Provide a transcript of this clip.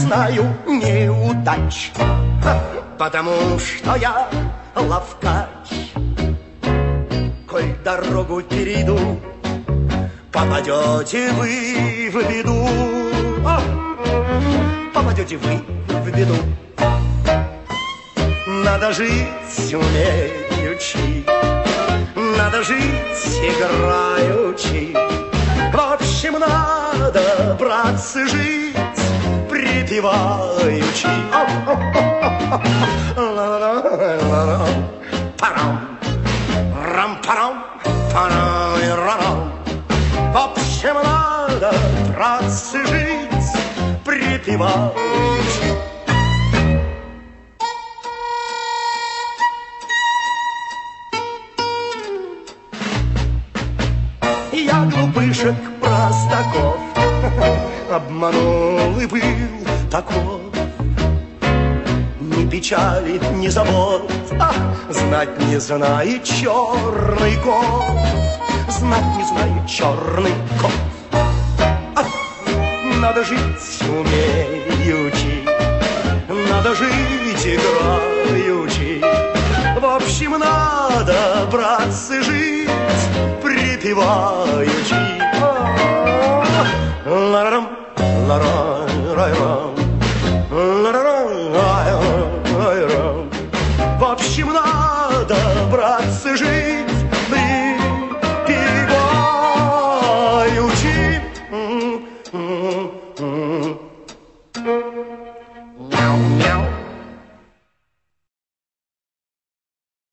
знаю неудач, потому что я ловкач. Коль дорогу перейду, попадете вы в беду. Попадете вы в беду. Надо жить умеючи, надо жить играючи. В общем, надо, братцы, жить припеваючи. Парам, рам-парам, парам-рам. В общем, надо, братцы, жить припеваючи. Я глупышек простаков обманул и был таков. Ни печали, ни забот, знать не знает черный кот. Знать не знает черный кот. Надо жить умеючи, надо жить играючи. В общем, надо, братцы, жить припеваючи.